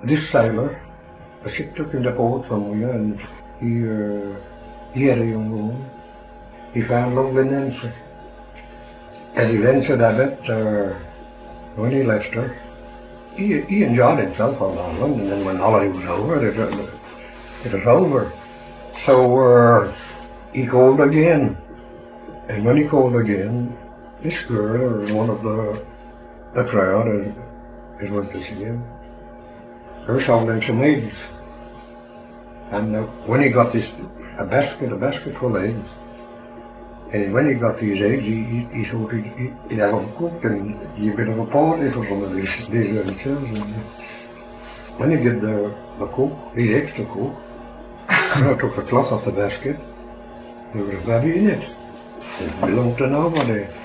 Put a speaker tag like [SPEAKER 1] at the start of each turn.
[SPEAKER 1] this sailor, a ship took in the port somewhere, and he had a young woman. He found lovely Nancy. As he then said, I bet when he left her, he enjoyed himself on island, and then when holiday was over, it was over. So he called again, and when he called again, this girl, one of the crowd, as went to see him, her sold him some eggs. And when he got a basket full of eggs, and when he got these eggs, he thought he'd have them cooked and give a bit of a party for some of these relatives. And when he did the cook, these eggs to cook, I took the cloth off the basket. There was a baby in it. It belonged to nobody.